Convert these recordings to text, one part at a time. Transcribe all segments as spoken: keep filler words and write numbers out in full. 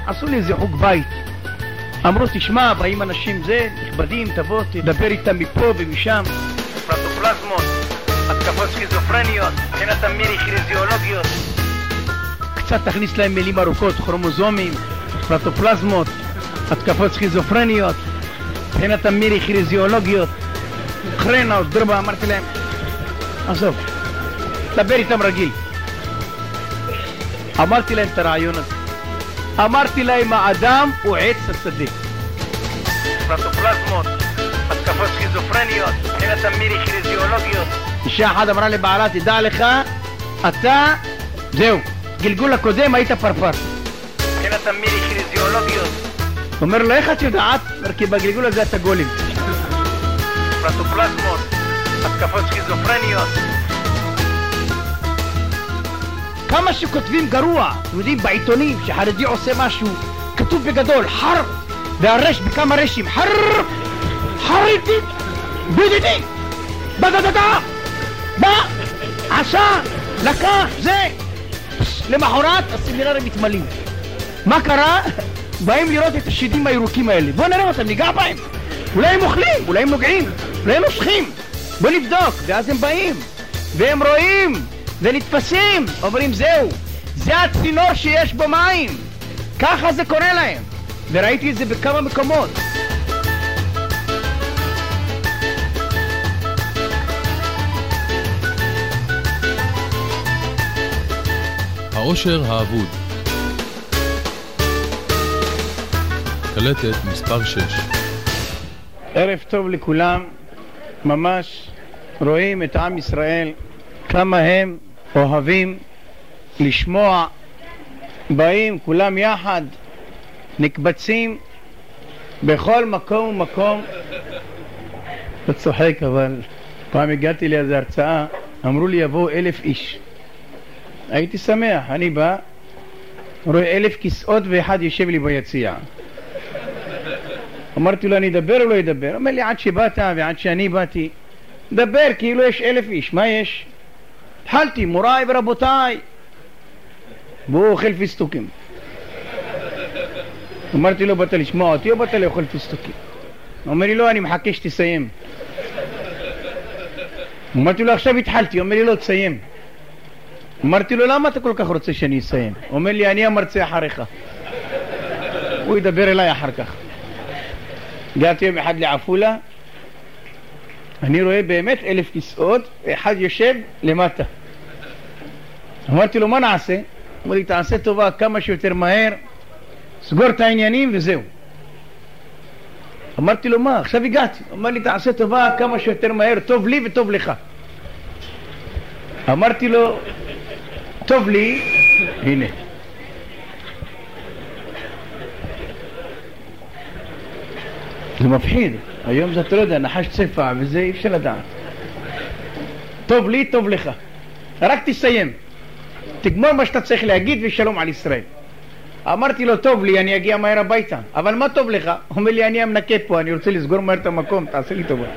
עשו לי איזה חוג בית. אמרו, תשמע, באים אנשים זה, נכבדים, תבוא, תדבר איתם מפה ומשם. פלטופלזמות, התקפות סכיזופרניות, מבחינת המירי כריזיולוגיות. קצת תכניס להם מילים ארוכות, כרומוזומים, פלטופלזמות, התקפות סכיזופרניות, מבחינת המירי כריזיולוגיות. חרנה, עוד דרבה, אמרתי להם, עזוב, דבר איתם רגיל. אמרתי להם את הרעיון הזה. אמרתי להם, האדם הוא עץ השדה. פלטופלזמות, התקפות סכיזופרניות, מבחינת המירי כריזיולוגיות. אישה אחת אמרה לבעלה, תדע לך, אתה, זהו, גלגול הקודם היית פרפר. מבחינת המירי כריזיולוגיות. אומר לו, איך את יודעת? אומר, כי בגלגול הזה אתה גולים. פלטופלזמות, התקפות סכיזופרניות. כמה שכותבים גרוע, יודעים בעיתונים שחרדי עושה משהו, כתוב בגדול, חר, והרש בכמה רשים, חר, חרדי, בדידי, בדדדה, בא, עשה, לקח, זה. למחרת הסמינרים מתמלאים. מה קרה? באים לראות את השדים הירוקים האלה. בואו נראה אותם, ניגע בהם. אולי הם אוכלים, אולי הם נוגעים, אולי הם נושכים. בואו נבדוק, ואז הם באים, והם רואים, ונתפסים, אומרים זהו, זה הצינור שיש בו מים. ככה זה קורה להם. וראיתי את זה בכמה מקומות. העושר האבוד, קלטת מספר שש. ערב טוב לכולם. ממש רואים את עם ישראל כמה הם אוהבים לשמוע. באים כולם יחד, נקבצים בכל מקום ומקום. לא צוחק, אבל פעם הגעתי לאיזו הרצאה, אמרו לי יבואו אלף איש. הייתי שמח, אני בא, רואה אלף כיסאות ואחד יושב לי ביציע. אמרתי לו, אני אדבר או לא אדבר? אומר לי, עד שבאת ועד שאני באתי, דבר, כאילו יש אלף איש, מה יש? התחלתי, מוריי ורבותיי, והוא אוכל פיסטוקים. אמרתי לו, באת לשמוע אותי או באת לאוכל פיסטוקים? אומר לי, לא, אני מחכה שתסיים. אמרתי לו, עכשיו התחלתי. אומר לי, לא, תסיים. אמרתי לו, למה אתה כל כך רוצה שאני אסיים? אומר לי, אני המרצה אחריך. הוא ידבר אליי אחר כך. הגעתי יום אחד לעפולה, אני רואה באמת אלף כיסאות, אחד יושב למטה. אמרתי לו, מה נעשה? אמר לי, תעשה טובה כמה שיותר מהר, סגור את העניינים וזהו. אמרתי לו, מה? עכשיו הגעתי. אמר לי, תעשה טובה כמה שיותר מהר, טוב לי וטוב לך. אמרתי לו, טוב לי, הנה. זה מפחיד. היום זה אתה לא יודע, נחש צפע וזה אי אפשר לדעת. טוב לי, טוב לך. רק תסיים. תגמור מה שאתה צריך להגיד ושלום על ישראל. אמרתי לו, טוב לי, אני אגיע מהר הביתה. אבל מה טוב לך? אומר לי, אני המנקה פה, אני רוצה לסגור מהר את המקום, תעשה לי טובה.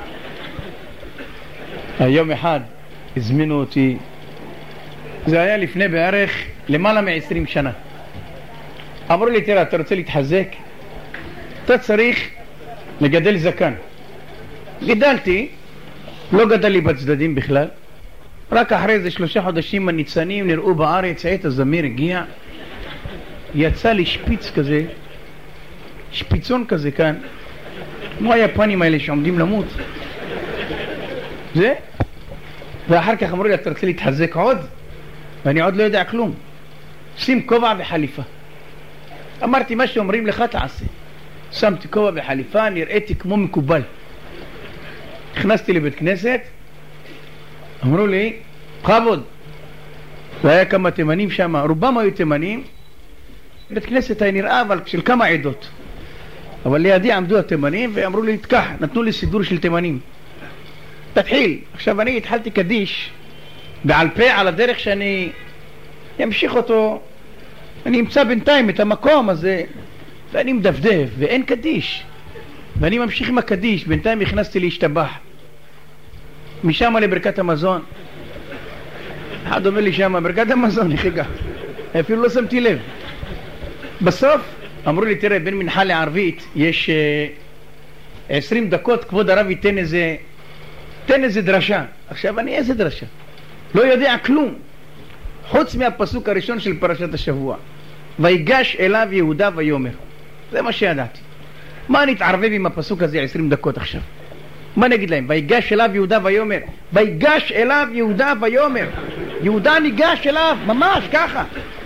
היום אחד הזמינו אותי, זה היה לפני בערך למעלה מ-עשרים שנה. אמרו לי, תראה, אתה רוצה להתחזק? אתה צריך לגדל זקן. גדלתי, לא גדל לי בצדדים בכלל. רק אחרי איזה שלושה חודשים הניצנים נראו בארץ, עת הזמיר הגיע, יצא לי שפיץ כזה, שפיצון כזה כאן, כמו היפנים האלה שעומדים למות. זה? ואחר כך אמרו לי, אתה רוצה להתחזק עוד? ואני עוד לא יודע כלום. שים כובע וחליפה. אמרתי, מה שאומרים לך תעשה. שמתי כובע וחליפה, נראיתי כמו מקובל. נכנסתי לבית כנסת, אמרו לי, חבוד. והיה כמה תימנים שם, רובם היו תימנים. בית כנסת היה נראה, אבל של כמה עדות. אבל לידי עמדו התימנים ואמרו לי, תקח, נתנו לי סידור של תימנים. תתחיל. עכשיו אני התחלתי קדיש בעל פה על הדרך שאני אמשיך אותו. אני אמצא בינתיים את המקום הזה, ואני מדפדף, ואין קדיש. ואני ממשיך עם הקדיש, בינתיים הכנסתי להשתבח. משם לברכת המזון. אחד אומר לי שם, ברכת המזון, איך הגע? אפילו לא שמתי לב. בסוף אמרו לי, תראה, בין מנחה לערבית יש עשרים דקות, כבוד הרב ייתן איזה, תן איזה דרשה. עכשיו אני איזה דרשה? לא יודע כלום. חוץ מהפסוק הראשון של פרשת השבוע. ויגש אליו יהודה ויאמר. זה מה שידעתי. מה אני אתערבב עם הפסוק הזה עשרים דקות עכשיו? מה נגיד להם? ויגש אליו יהודה ויאמר. ויגש אליו יהודה ויאמר. יהודה ניגש אליו, ממש ככה.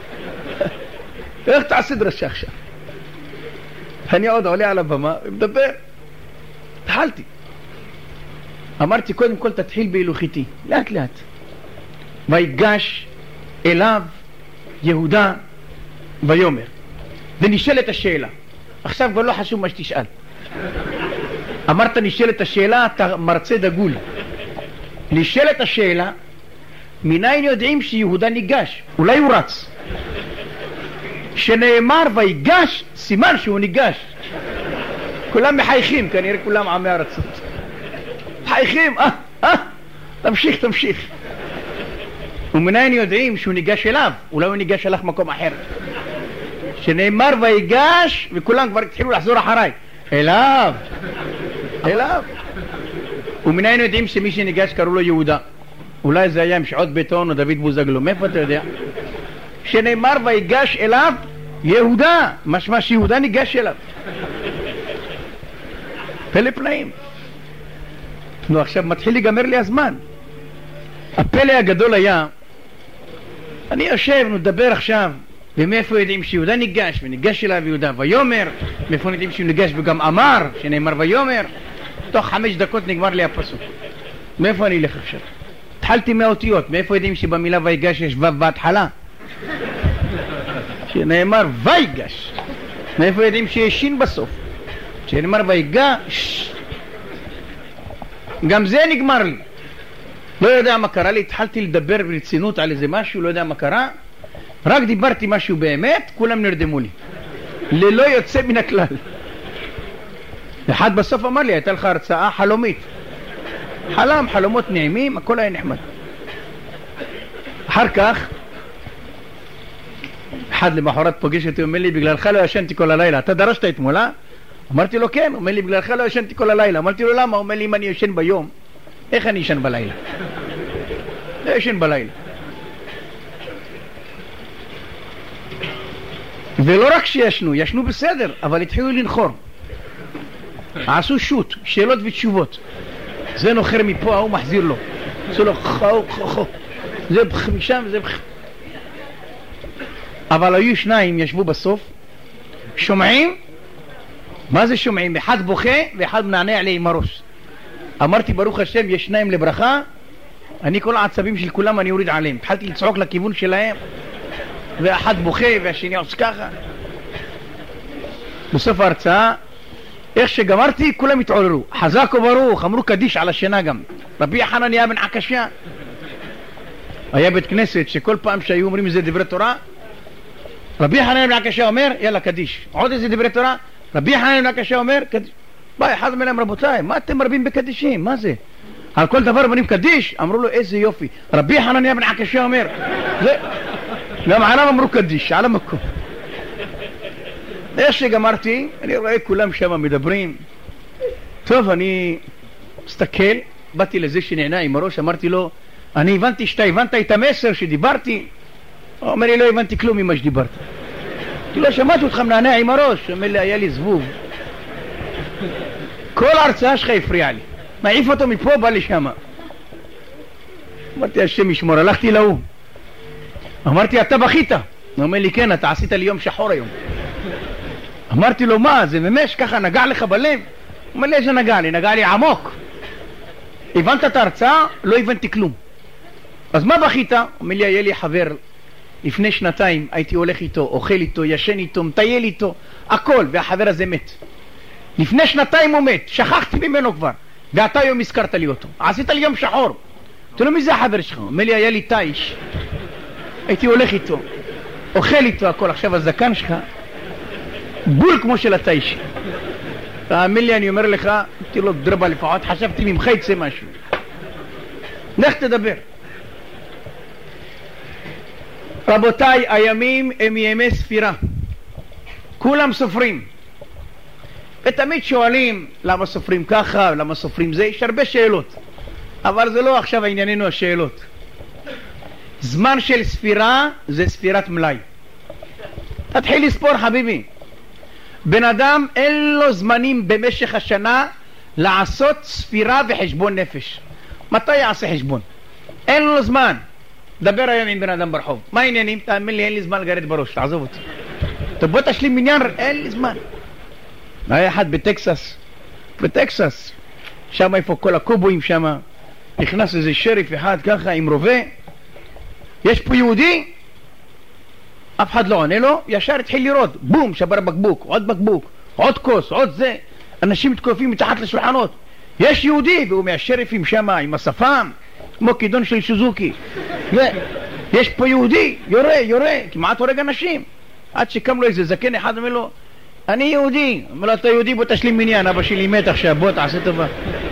איך תעשה דרשה עכשיו? אני עוד עולה על הבמה ומדבר. התחלתי. אמרתי קודם כל תתחיל בהילוכיתי, לאט לאט. ויגש אליו יהודה ויאמר. ונשאלת השאלה. עכשיו כבר לא חשוב מה שתשאל. אמרת נשאלת השאלה, אתה מרצה דגול. נשאלת השאלה, מניין יודעים שיהודה ניגש? אולי הוא רץ. שנאמר ויגש, סימן שהוא ניגש. כולם מחייכים, כנראה כולם עמי ארצות. מחייכים, אה, אה, תמשיך, תמשיך. ומניין יודעים שהוא ניגש אליו? אולי הוא ניגש אליך מקום אחר. שנאמר ויגש, וכולם כבר התחילו לחזור אחריי. אליו, אליו. ומניין יודעים שמי שניגש קראו לו יהודה? אולי זה היה עם שעות בטון או דוד בוזגלו, מאיפה אתה יודע? שנאמר ויגש אליו יהודה, משמע שיהודה ניגש אליו. פלא פלאים. נו, עכשיו מתחיל להיגמר לי הזמן. הפלא הגדול היה, אני יושב, נדבר עכשיו, ומאיפה יודעים שיהודה ניגש, וניגש אליו יהודה ויאמר, מאיפה יודעים שהוא ניגש וגם אמר, שנאמר ויאמר, תוך חמש דקות נגמר לי הפסוק. מאיפה אני אלך עכשיו? התחלתי מהאותיות, מאיפה יודעים שבמילה ויגש יש ו' בהתחלה? שנאמר ויגש. מאיפה יודעים שיש שין בסוף? שנאמר ויגש. גם זה נגמר לי. לא יודע מה קרה לי, התחלתי לדבר ברצינות על איזה משהו, לא יודע מה קרה. רק דיברתי משהו באמת, כולם נרדמו לי. ללא יוצא מן הכלל. אחד בסוף אמר לי, הייתה לך הרצאה חלומית. חלם, חלומות נעימים, הכל היה נחמד. אחר כך, אחד למחרת פוגש אותי, אומר לי, בגללך לא ישנתי כל הלילה. אתה דרשת אתמול, אה? אמרתי לו, כן. אומר לי, בגללך לא ישנתי כל הלילה. אמרתי לו, למה? אומר לי, אם אני ישן ביום, איך אני ישן בלילה? לא ישן בלילה. ולא רק שישנו, ישנו בסדר, אבל התחילו לנחור. עשו שוט, שאלות ותשובות. זה נוחר מפה, הוא מחזיר לו. זה לא חו, חו, חו. זה בח משם, זה בח. אבל היו שניים, ישבו בסוף, שומעים? מה זה שומעים? אחד בוכה ואחד מנענע לי עם הראש. אמרתי ברוך השם, יש שניים לברכה, אני כל העצבים של כולם אני אוריד עליהם. התחלתי לצעוק לכיוון שלהם, ואחד בוכה והשני עושה ככה. בסוף ההרצאה, איך שגמרתי, כולם התעוררו. חזק וברוך, אמרו קדיש על השינה גם. רבי חנניה בן עקשיא. היה בית כנסת שכל פעם שהיו אומרים איזה דברי תורה, רבי חנניה בן עקשיא אומר, יאללה קדיש. עוד איזה דברי תורה, רבי חנניה בן עקשיא אומר, קדיש. בא אחד מלהם, רבותיי, מה אתם מרבים בקדישים? מה זה? על כל דבר אומרים קדיש? אמרו לו, איזה יופי. רבי חנניה בן עקשיא אומר, זה... גם עליו אמרו קדיש, על המקום. איך שגמרתי, אני רואה כולם שם מדברים. טוב, אני מסתכל, באתי לזה שנענה עם הראש, אמרתי לו, אני הבנתי שאתה הבנת את המסר שדיברתי. הוא אומר לי, לא הבנתי כלום ממה שדיברת. כי לא שמעתי אותך מנענע עם הראש. הוא אומר לי, היה לי זבוב. כל ההרצאה שלך הפריעה לי. מעיף אותו מפה, בא לי שמה. אמרתי, השם ישמור, הלכתי להוא. אמרתי, אתה בכית? הוא אומר לי, כן, אתה עשית לי יום שחור היום. אמרתי לו, מה, זה ממש ככה נגע לך בלב? הוא אומר לי, איזה נגע לי? נגע לי עמוק. הבנת את ההרצאה? לא הבנתי כלום. אז מה בכית? הוא אומר לי, היה לי חבר, לפני שנתיים הייתי הולך איתו, אוכל איתו, ישן איתו, מטייל איתו, הכל, והחבר הזה מת. לפני שנתיים הוא מת, שכחתי ממנו כבר, ואתה היום הזכרת לי אותו. עשית לי יום שחור. אתה לא מי זה החבר שלך? הוא אומר לי, היה לי טייש. הייתי הולך איתו, אוכל איתו הכל. עכשיו הזקן שלך בול כמו של הטייש. תאמין לי, אני אומר לך, אמרתי לו, דרבה לפחות, חשבתי ממך יצא משהו. לך תדבר. רבותיי, הימים הם ימי ספירה. כולם סופרים. ותמיד שואלים למה סופרים ככה, למה סופרים זה, יש הרבה שאלות. אבל זה לא עכשיו הענייננו השאלות. זמן של ספירה זה ספירת מלאי. תתחיל לספור חביבי. בן אדם אין לו זמנים במשך השנה לעשות ספירה וחשבון נפש. מתי יעשה חשבון? אין לו זמן. דבר היום עם בן אדם ברחוב. מה העניינים? תאמין לי, אין לי זמן לגרד בראש, תעזוב אותי. טוב, בוא תשלים מניין, אין לי זמן. היה אחד בטקסס, בטקסס, שם איפה כל הקובויים שם, נכנס איזה שריף אחד ככה עם רובה, יש פה יהודי, אף אחד לא עונה לו, ישר התחיל לראות, בום, שבר בקבוק, עוד בקבוק, עוד כוס, עוד זה, אנשים מתקופים מתחת לשולחנות, יש יהודי, והוא מהשריפים שם עם השפם, כמו כידון של שוזוקי, יש פה יהודי, יורה, יורה, כמעט הורג אנשים, עד שקם לו איזה זקן אחד, אומר לו, אני יהודי. אומר לו, אתה יהודי, בוא תשלים מניין, אבא שלי מת עכשיו, בוא תעשה טובה.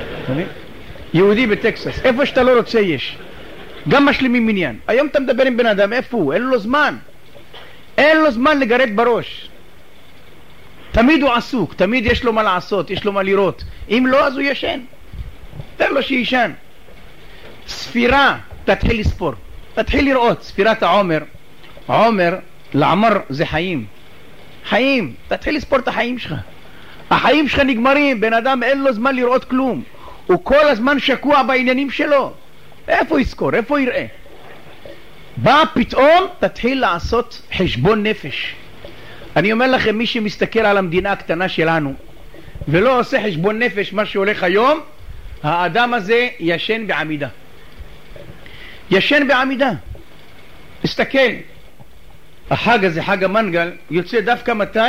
יהודי בטקסס, איפה שאתה לא רוצה יש. גם משלימים מניין. היום אתה מדבר עם בן אדם, איפה הוא? אין לו זמן. אין לו זמן לגרד בראש. תמיד הוא עסוק, תמיד יש לו מה לעשות, יש לו מה לראות. אם לא, אז הוא ישן. תן לו שישן. ספירה, תתחיל לספור. תתחיל לראות, ספירת העומר. עומר, לעמר זה חיים. חיים, תתחיל לספור את החיים שלך. החיים שלך נגמרים, בן אדם אין לו זמן לראות כלום. הוא כל הזמן שקוע בעניינים שלו. איפה הוא יזכור? איפה הוא יראה? בא פתאום, תתחיל לעשות חשבון נפש. אני אומר לכם, מי שמסתכל על המדינה הקטנה שלנו, ולא עושה חשבון נפש, מה שהולך היום, האדם הזה ישן בעמידה. ישן בעמידה. תסתכל. החג הזה, חג המנגל, יוצא דווקא מתי?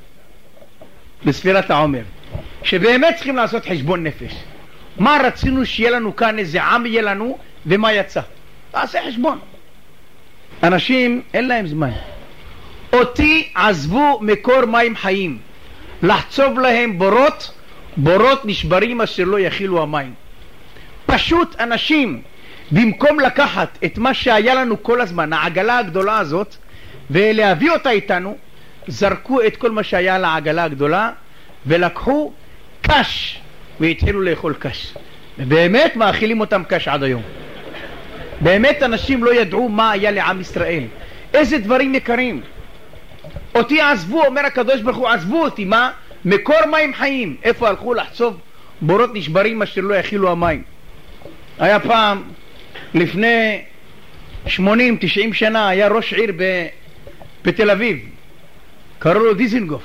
בספירת העומר. שבאמת צריכים לעשות חשבון נפש. מה רצינו שיהיה לנו כאן, איזה עם יהיה לנו, ומה יצא? תעשה חשבון. אנשים, אין להם זמן. אותי עזבו מקור מים חיים. לחצוב להם בורות, בורות נשברים אשר לא יכילו המים. פשוט אנשים, במקום לקחת את מה שהיה לנו כל הזמן, העגלה הגדולה הזאת, ולהביא אותה איתנו, זרקו את כל מה שהיה לעגלה הגדולה ולקחו קש והתחילו לאכול קש, ובאמת מאכילים אותם קש עד היום. באמת אנשים לא ידעו מה היה לעם ישראל, איזה דברים יקרים. אותי עזבו, אומר הקדוש ברוך הוא, עזבו אותי, מה? מקור מים חיים. איפה הלכו? לחצוב בורות נשברים אשר לא יכילו המים. היה פעם לפני שמונים תשעים שנה, היה ראש עיר ב... בתל אביב, קראו לו דיזנגוף.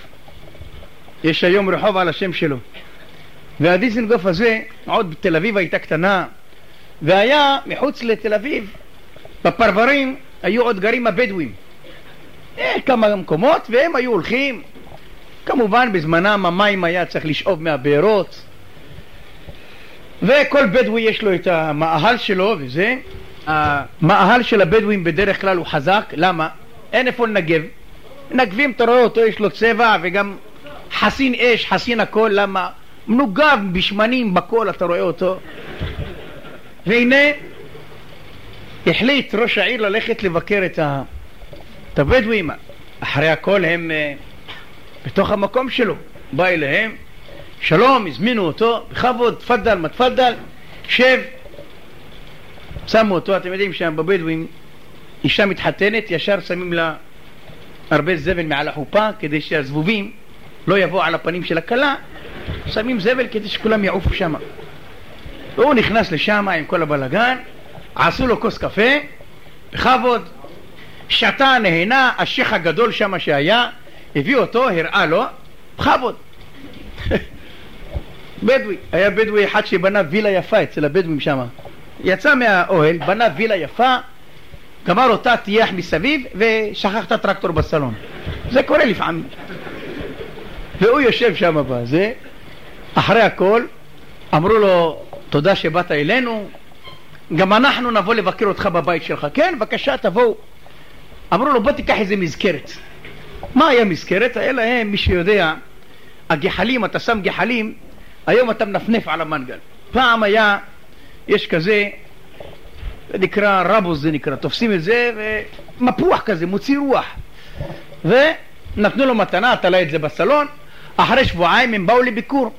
יש היום רחוב על השם שלו. והדיזנגוף הזה, עוד בתל אביב הייתה קטנה, והיה מחוץ לתל אביב, בפרברים, היו עוד גרים הבדואים. אה, כמה מקומות, והם היו הולכים. כמובן בזמנם המים היה צריך לשאוב מהבארות, וכל בדואי יש לו את המאהל שלו, וזה המאהל של הבדואים בדרך כלל הוא חזק. למה? אין איפה לנגב. נגבים, אתה רואה אותו, יש לו צבע וגם חסין אש, חסין הכל. למה? מנוגב בשמנים בכל, אתה רואה אותו. והנה החליט ראש העיר ללכת לבקר את, ה... את הבדואים. אחרי הכל הם uh, בתוך המקום שלו. בא אליהם, שלום, הזמינו אותו, בכבוד, תפדל, מתפדל, שב. שמו אותו, אתם יודעים שם בבדואים אישה מתחתנת, ישר שמים לה הרבה זבל מעל החופה כדי שהזבובים לא יבואו על הפנים של הכלה, שמים זבל כדי שכולם יעופו שם. והוא נכנס לשם עם כל הבלגן, עשו לו כוס קפה, בכבוד, שתה, נהנה, השייך הגדול שם שהיה, הביא אותו, הראה לו, בכבוד. בדואי, היה בדואי אחד שבנה וילה יפה אצל הבדואים שם. יצא מהאוהל, בנה וילה יפה, גמר אותה, תייח מסביב, ושכח את הטרקטור בסלון. זה קורה לפעמים. והוא יושב שם בזה, אחרי הכל, אמרו לו, תודה שבאת אלינו, גם אנחנו נבוא לבקר אותך בבית שלך. כן, בבקשה, תבואו. אמרו לו, בוא תיקח איזה מזכרת. מה היה מזכרת? היה להם, מי שיודע, הגחלים, אתה שם גחלים, היום אתה מנפנף על המנגל. פעם היה, יש כזה, זה נקרא רבוס, זה נקרא, תופסים את זה, ומפוח כזה, מוציא רוח. נתנו לו מתנה, תלה את זה בסלון. אחרי שבועיים הם באו לביקור.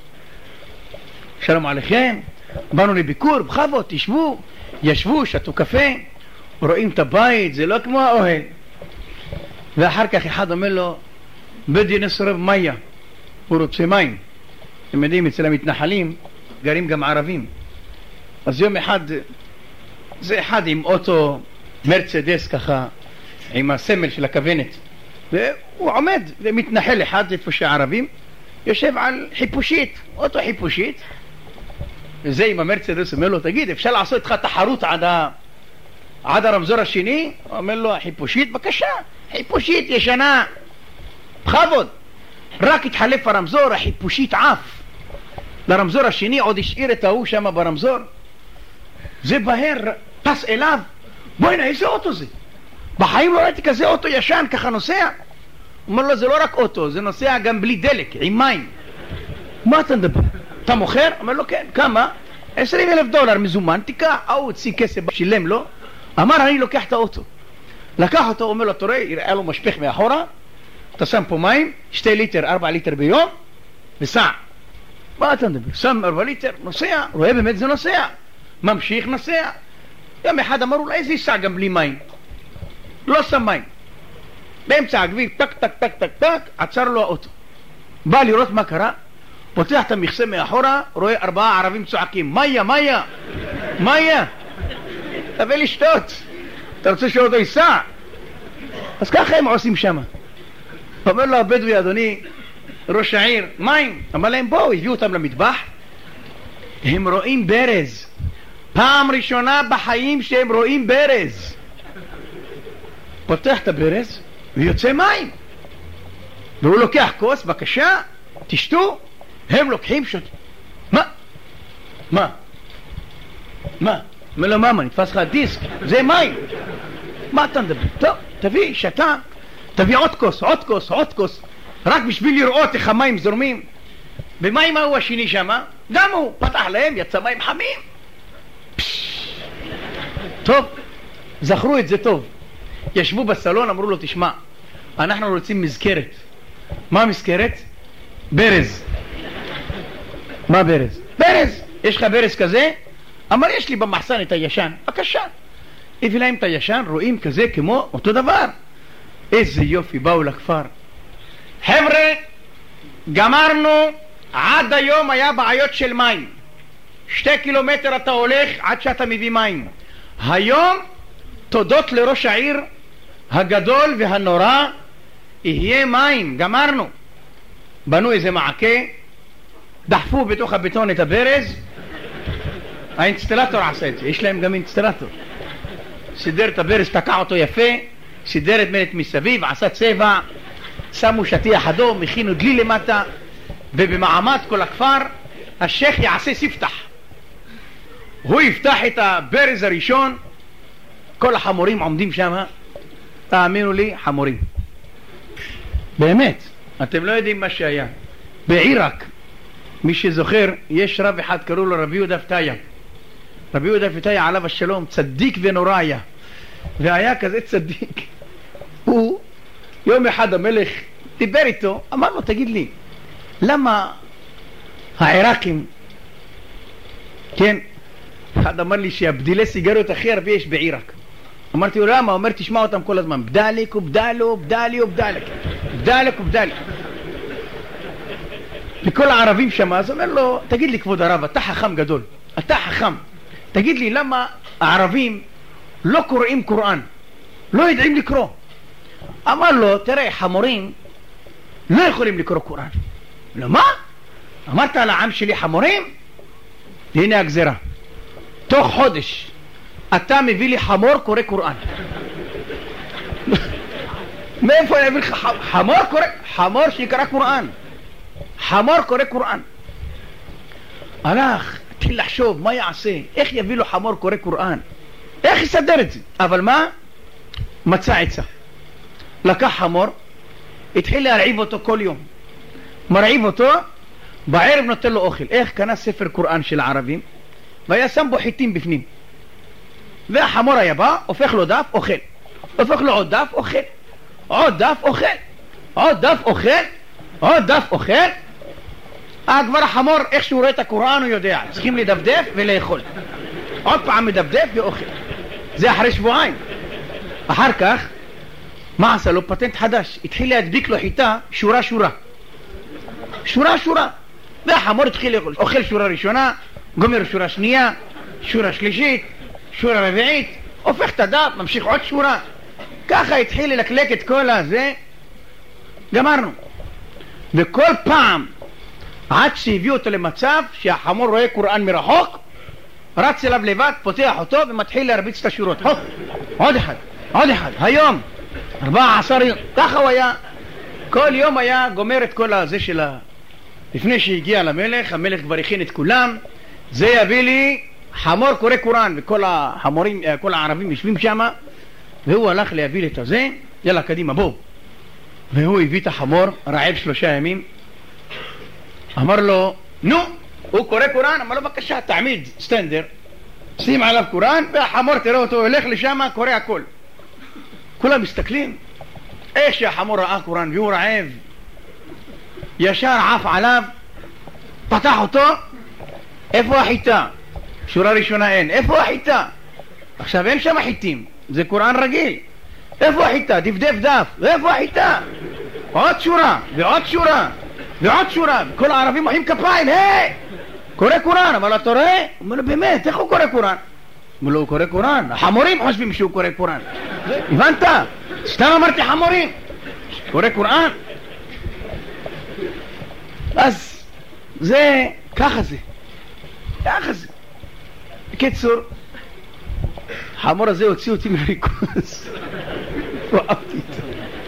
שלום עליכם, באנו לביקור, בכבוד, תשבו. ישבו, שתו קפה, רואים את הבית, זה לא כמו האוהל. ואחר כך אחד אומר לו, בדי נסרב מיה, הוא רוצה מים. אתם יודעים, אצל המתנחלים גרים גם ערבים. אז יום אחד, זה אחד עם אוטו מרצדס ככה, עם הסמל של הכוונת, והוא עומד ומתנחל אחד איפה שהערבים, יושב על חיפושית, אוטו חיפושית, וזה עם המרצדס אומר לו, תגיד, אפשר לעשות איתך תחרות עד, ה... עד הרמזור השני? הוא אומר לו, חיפושית, בבקשה, חיפושית ישנה, בכבוד. רק התחלף הרמזור, החיפושית עף לרמזור השני, עוד השאיר את ההוא שם ברמזור. זה בהר, טס אליו, בואי נה, איזה אוטו זה? בחיים לא ראיתי כזה אוטו ישן, ככה נוסע. הוא אומר לו, זה לא רק אוטו, זה נוסע גם בלי דלק, עם מים. מה אתה מדבר? אתה מוכר? אומר לו, כן, כמה? עשרים אלף דולר מזומן, תיקח. הוא הוציא כסף, שילם לו, אמר, אני לוקח את האוטו. לקח אותו, אומר לו, תראה, יראה לו משפך מאחורה, אתה שם פה מים, שתי ליטר, ארבע ליטר ביום, וסע. מה אתה מדבר? שם ארבע ליטר, נוסע, רואה באמת זה נוסע. ממשיך, נוסע. יום אחד אמרו, אולי זה ייסע גם בלי מים. לא שם מים. באמצע הכביש, טק, טק, טק, טק, טק, עצר לו האוטו. בא לראות מה קרה, פותח את המכסה מאחורה, רואה ארבעה ערבים צועקים, מיה, מיה, מיה, תביא לשתות. אתה רוצה שאותו ייסע? אז ככה הם עושים שם. אומר לו הבדואי, אדוני ראש העיר, מים. אמר להם, בואו, הביאו אותם למטבח. הם רואים ברז. פעם ראשונה בחיים שהם רואים ברז. פותח את הברז ויוצא מים. והוא לוקח כוס, בבקשה, תשתו. הם לוקחים שוט. מה? מה? מה? אומר לו, מאמה, נתפס לך דיסק, זה מים. מה אתה מדבר? טוב, תביא, שתה, תביא עוד כוס, עוד כוס, עוד כוס, רק בשביל לראות איך המים זורמים. ומים ההוא השני שמה? גם הוא פתח להם, יצא מים חמים. טוב, זכרו את זה טוב. ישבו בסלון, אמרו לו, תשמע, אנחנו רוצים מזכרת. מה מזכרת? ברז. מה ברז? ברז! יש לך ברז כזה? אמר, יש לי במחסן את הישן. בבקשה. הביא להם את הישן, רואים כזה כמו אותו דבר. איזה יופי, באו לכפר. חבר'ה, גמרנו, עד היום היה בעיות של מים. שתי קילומטר אתה הולך עד שאתה מביא מים. היום, תודות לראש העיר הגדול והנורא, יהיה מים, גמרנו. בנו איזה מעקה, דחפו בתוך הבטון את הברז, האינסטלטור עשה את זה, יש להם גם אינסטלטור. סידר את הברז, תקע אותו יפה, סידר את מלט מסביב, עשה צבע, שמו שטיח אדום, הכינו דלי למטה, ובמעמד כל הכפר, השייך יעשה ספתח. הוא יפתח את הברז הראשון, כל החמורים עומדים שם, תאמינו לי, חמורים. באמת, אתם לא יודעים מה שהיה. בעיראק, מי שזוכר, יש רב אחד, קראו לו רבי יהודה פתיה. רבי יהודה פתיה עליו השלום, צדיק ונורא היה. והיה כזה צדיק. הוא, יום אחד המלך דיבר איתו, אמר לו, תגיד לי, למה העיראקים, כן, אחד אמר לי שהבדילי סיגריות הכי הרבה יש בעיראק. אמרתי לו, למה? הוא אומר, תשמע אותם כל הזמן, בדלק ובדלו, בדלי ובדלק, בדלק ובדלק. וכל הערבים שם, אז אומר לו, תגיד לי כבוד הרב, אתה חכם גדול, אתה חכם, תגיד לי למה הערבים לא קוראים קוראן, לא יודעים לקרוא. אמר לו, תראה, חמורים לא יכולים לקרוא קוראן. לא, מה? אמרת על העם שלי חמורים? הנה הגזרה, תוך חודש אתה מביא לי חמור קורא קוראן. מאיפה אני אביא לך חמור קורא? חמור שיקרא קוראן, חמור קורא קוראן. הלך, התחיל לחשוב מה יעשה, איך יביא לו חמור קורא קוראן, איך יסדר את זה. אבל מה? מצא עצה, לקח חמור, התחיל להרעיב אותו כל יום, מרעיב אותו, בערב נותן לו אוכל. איך? קנה ספר קוראן של הערבים והיה שם בו חיטים בפנים, והחמור היה בא, הופך לו דף, אוכל, הופך לו עוד דף, אוכל, עוד דף, אוכל. עוד דף אוכל? עוד דף אוכל? אה, כבר החמור, איך שהוא רואה את הקוראן הוא יודע, צריכים לדפדף ולאכול. עוד פעם מדפדף ואוכל. זה אחרי שבועיים. אחר כך, מה עשה לו? פטנט חדש. התחיל להדביק לו חיטה שורה שורה. שורה שורה. והחמור התחיל לאכול. אוכל שורה ראשונה, גומר שורה שנייה, שורה שלישית, שורה רביעית, הופך את הדף, ממשיך עוד שורה. ככה התחיל ללקלק את כל הזה. גמרנו. וכל פעם, עד שהביאו אותו למצב שהחמור רואה קוראן מרחוק, רץ אליו לבד, פותח אותו ומתחיל להרביץ את השורות. הופ, עוד אחד, עוד אחד. היום, ארבע עשר יום. ככה הוא היה. כל יום היה גומר את כל הזה של ה... לפני שהגיע למלך, המלך כבר הכין את כולם. זה יביא לי חמור קורא קוראן, וכל החמורים, כל הערבים יושבים שם, והוא הלך להביא את הזה. יאללה, קדימה, בוא. והוא הביא את החמור, רעב שלושה ימים. אמר לו, נו, הוא קורא קוראן, אמר לו, בבקשה, תעמיד סטנדר, שים עליו קוראן, והחמור תראה אותו, הולך לשם, קורא הכל. כולם מסתכלים, איך שהחמור ראה קוראן, והוא רעב, ישר עף עליו, פתח אותו, איפה החיטה? שורה ראשונה אין, איפה החיטה? עכשיו אין שם חיטים, זה קוראן רגיל. איפה החיטה? דפדף דף, איפה החיטה? עוד שורה, ועוד שורה, ועוד שורה. כל הערבים מוחאים כפיים, היי! קורא קוראן. אבל אתה רואה? הוא אומר לו, באמת, איך הוא קורא קוראן? אומר לו, הוא קורא קוראן. החמורים חושבים שהוא קורא קוראן. הבנת? סתם אמרתי חמורים. קורא קוראן. אז זה, ככה זה. ככה זה. בקיצור, החמור הזה הוציא אותי מריכוז. וואבתי איתו.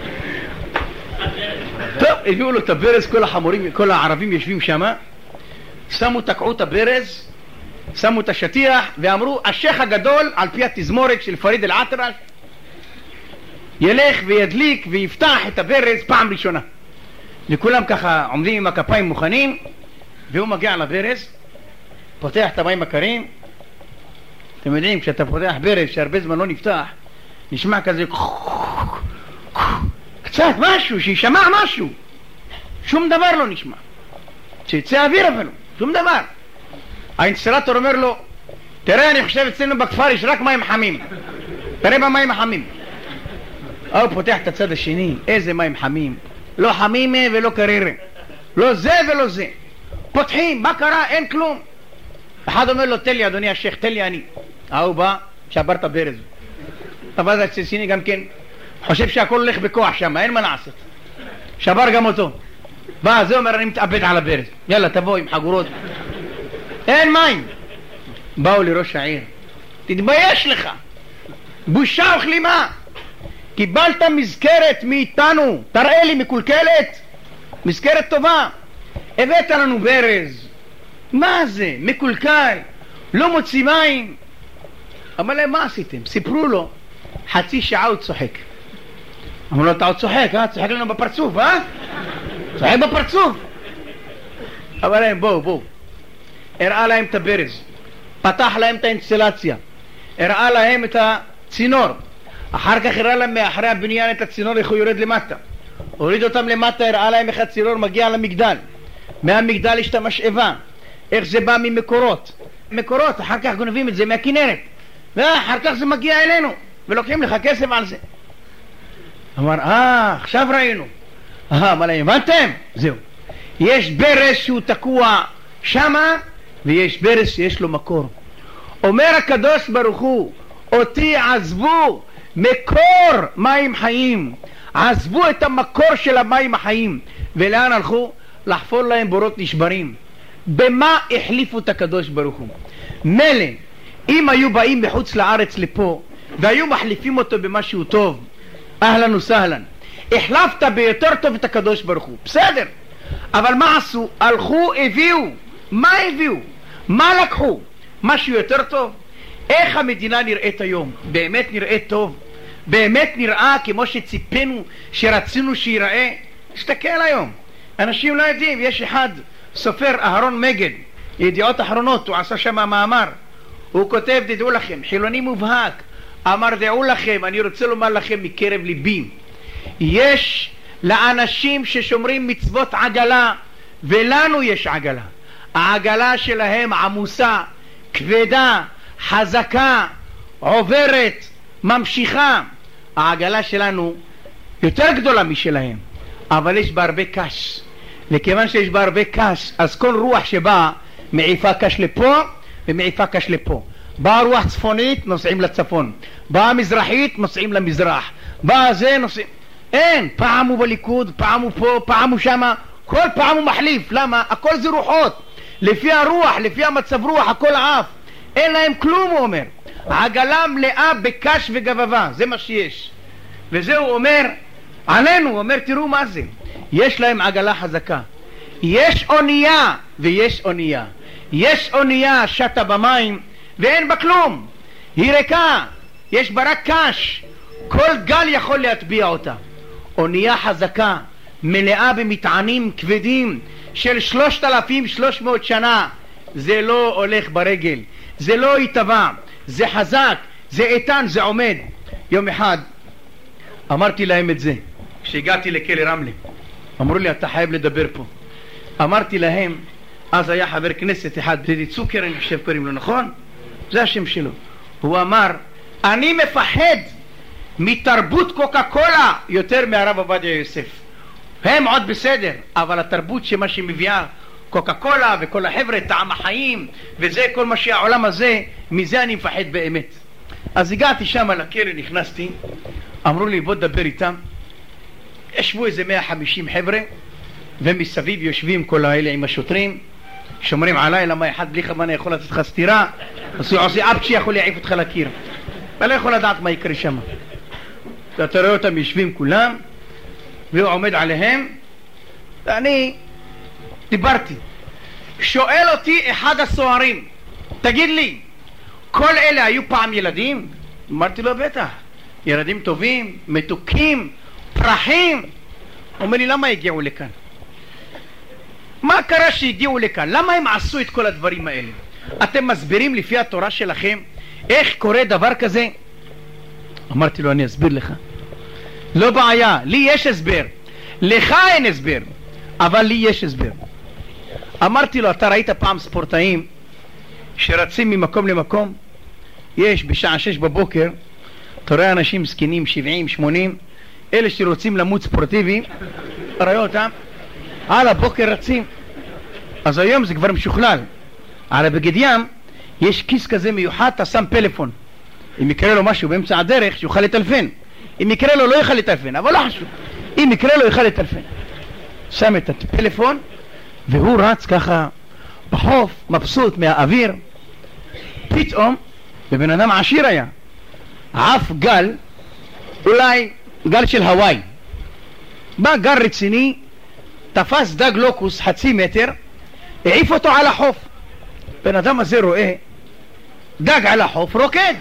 טוב, הביאו לו את הברז, כל החמורים, כל הערבים יושבים שם, שמו, תקעו את הברז, שמו את השטיח, ואמרו, השייך הגדול, על פי התזמורת של פריד אל-אטרש, ילך וידליק ויפתח את הברז פעם ראשונה. וכולם ככה עומדים עם הכפיים מוכנים, והוא מגיע לברז, פותח את המים הקרים. אתם יודעים, כשאתה פותח ברז שהרבה זמן לא נפתח, נשמע כזה קצת משהו, שישמע משהו. שום דבר לא נשמע, שיצא אוויר אפילו, שום דבר. האינסטלטור אומר לו, תראה, אני חושב אצלנו בכפר יש רק מים חמים, תראה במים החמים. הוא פותח את הצד השני, איזה מים חמים, לא חמים ולא קרירים, לא זה ולא זה. פותחים, מה קרה? אין כלום. אחד אומר לו, תן לי אדוני השייך, תן לי אני. הוא בא, שבר את הברז. אבל זה הצלסיני גם כן חושב שהכל הולך בכוח שם, אין מה לעשות. שבר גם אותו. בא, זה אומר, אני מתאבד על הברז. יאללה, תבוא עם חגורות. אין מים. באו לראש העיר, תתבייש לך, בושה וכלימה. קיבלת מזכרת מאיתנו, תראה לי, מקולקלת, מזכרת טובה. הבאת לנו ברז, מה זה? מקולקל, לא מוציא מים. אמר להם, מה עשיתם? סיפרו לו. חצי שעה הוא צוחק. אמרו לו, אתה עוד צוחק, אה? צוחק לנו בפרצוף, אה? צוחק בפרצוף. אמר להם, בואו, בואו. הראה להם את הברז, פתח להם את האינסטלציה, הראה להם את הצינור, אחר כך הראה להם מאחרי הבניין את הצינור, איך הוא יורד למטה, הוריד אותם למטה, הראה להם איך הצינור מגיע למגדל, מהמגדל יש את המשאבה, איך זה בא ממקורות, מקורות, אחר כך גונבים את זה מהכנרת, ואחר כך זה מגיע אלינו, ולוקחים לך כסף על זה. אמר, אה, עכשיו ראינו. אה, מה להם, הבנתם? זהו. יש ברז שהוא תקוע שמה, ויש ברז שיש לו מקור. אומר הקדוש ברוך הוא, אותי עזבו מקור מים חיים, עזבו את המקור של המים החיים. ולאן הלכו? לחפור להם בורות נשברים. במה החליפו את הקדוש ברוך הוא? מלא, אם היו באים מחוץ לארץ לפה והיו מחליפים אותו במשהו טוב, אהלן וסהלן, החלפת ביותר טוב את הקדוש ברוך הוא, בסדר. אבל מה עשו? הלכו, הביאו. מה הביאו? מה לקחו? משהו יותר טוב? איך המדינה נראית היום? באמת נראית טוב? באמת נראה כמו שציפינו, שרצינו שיראה? תסתכל היום, אנשים לא יודעים. יש אחד, סופר אהרון מגד, ידיעות אחרונות, הוא עשה שם מאמר, הוא כותב, תדעו לכם, חילוני מובהק, אמר, דעו לכם, אני רוצה לומר לכם מקרב ליבי, יש לאנשים ששומרים מצוות עגלה, ולנו יש עגלה. העגלה שלהם עמוסה, כבדה, חזקה, עוברת, ממשיכה. העגלה שלנו יותר גדולה משלהם, אבל יש בה הרבה קש. וכיוון שיש בה הרבה קש, אז כל רוח שבאה מעיפה קש לפה ומעיפה קש לפה. באה רוח צפונית, נוסעים לצפון. באה מזרחית, נוסעים למזרח. באה זה, נוסעים... אין, פעם הוא בליכוד, פעם הוא פה, פעם הוא שמה. כל פעם הוא מחליף. למה? הכל זה רוחות. לפי הרוח, לפי המצב רוח, הכל עף. אין להם כלום, הוא אומר. העגלה מלאה בקש וגבבה, זה מה שיש. וזה הוא אומר עלינו, הוא אומר תראו מה זה. יש להם עגלה חזקה. יש אונייה ויש אונייה. יש אונייה שטה במים ואין בה כלום, היא ריקה, יש בה רק קש, כל גל יכול להטביע אותה. אונייה חזקה מלאה במטענים כבדים של שלושת אלפים ושלוש מאות שנה, זה לא הולך ברגל, זה לא יטבע, זה חזק, זה איתן, זה עומד. יום אחד אמרתי להם את זה כשהגעתי לכלא רמלה, אמרו לי אתה חייב לדבר פה. אמרתי להם, אז היה חבר כנסת אחד, דדי צוקר אני חושב קוראים לו, נכון? זה השם שלו. הוא אמר, אני מפחד מתרבות קוקה קולה יותר מהרב עובדיה יוסף. הם עוד בסדר, אבל התרבות שמה שמביאה קוקה קולה וכל החבר'ה, טעם החיים וזה כל מה שהעולם הזה, מזה אני מפחד באמת. אז הגעתי שם לקרן, נכנסתי, אמרו לי בוא דבר איתם. ישבו איזה מאה וחמישים חבר'ה ומסביב יושבים כל האלה עם השוטרים, שומרים עליי, למה אחד בלי חמנה יכול לתת לך סתירה, אז הוא עושה אפצ'י יכול להעיף אותך לקיר, ולא יכול לדעת מה יקרה שם. ואתה רואה אותם יושבים כולם והוא עומד עליהם, ואני דיברתי. שואל אותי אחד הסוהרים, תגיד לי, כל אלה היו פעם ילדים? אמרתי לו בטח, ילדים טובים, מתוקים, פרחים. אומר לי למה הגיעו לכאן? מה קרה שהגיעו לכאן? למה הם עשו את כל הדברים האלה? אתם מסבירים לפי התורה שלכם איך קורה דבר כזה? אמרתי לו אני אסביר לך. לא בעיה, לי יש הסבר, לך אין הסבר, אבל לי יש הסבר. אמרתי לו אתה ראית פעם ספורטאים שרצים ממקום למקום? יש בשעה שש בבוקר, אתה רואה אנשים זקנים שבעים שמונים, אלה שרוצים למות ספורטיבי, רואה אותם על הבוקר רצים. אז היום זה כבר משוכלל. על הבגד ים יש כיס כזה מיוחד, אתה שם פלאפון, אם יקרה לו משהו באמצע הדרך שיוכל לטלפן, אם יקרה לו לא יוכל לטלפן, אבל לא חשוב, אם יקרה לו יוכל לטלפן. שם את הפלאפון והוא רץ ככה בחוף מבסוט מהאוויר. פתאום בבן אדם עשיר היה עף גל, אולי גל של הוואי, בא גל רציני, תפס דג לוקוס חצי מטר, העיף אותו על החוף. בן אדם הזה רואה דג על החוף רוקד,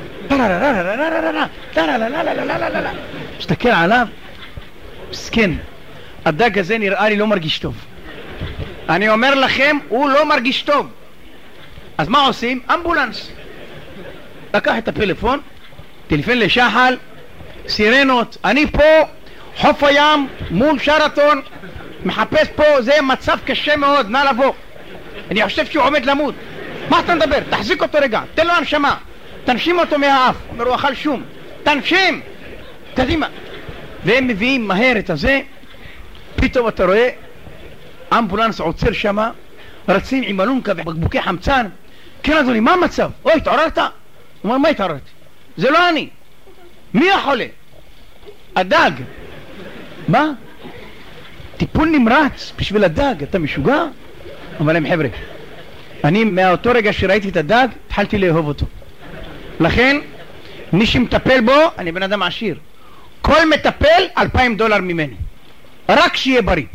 מסתכל עליו, מסכן, הדג הזה נראה לי לא מרגיש טוב. אני אומר לכם, הוא לא מרגיש טוב. אז מה עושים? אמבולנס. לקח את הפלאפון, טלפון לשחל, סירנות, אני פה חוף הים מול שרתון, מחפש פה, זה מצב קשה מאוד, נא לבוא, אני חושב שהוא עומד למות. מה אתה מדבר? תחזיק אותו רגע, תן לו הנשמה, תנשים אותו מהאף. אומר הוא אכל שום, תנשים קדימה. והם מביאים מהר את הזה. פתאום אתה רואה אמבולנס עוצר שמה, רצים עם אלונקה ובקבוקי חמצן. כן אדוני, מה המצב? אוי, התעוררת? הוא אומר, מה התעוררתי? זה לא אני. מי החולה? הדג. מה? טיפול נמרץ בשביל הדג, אתה משוגע? אומר להם, חבר'ה, אני מאותו רגע שראיתי את הדג התחלתי לאהוב אותו. לכן מי שמטפל בו, אני בן אדם עשיר, כל מטפל אלפיים דולר ממני, רק שיהיה בריא.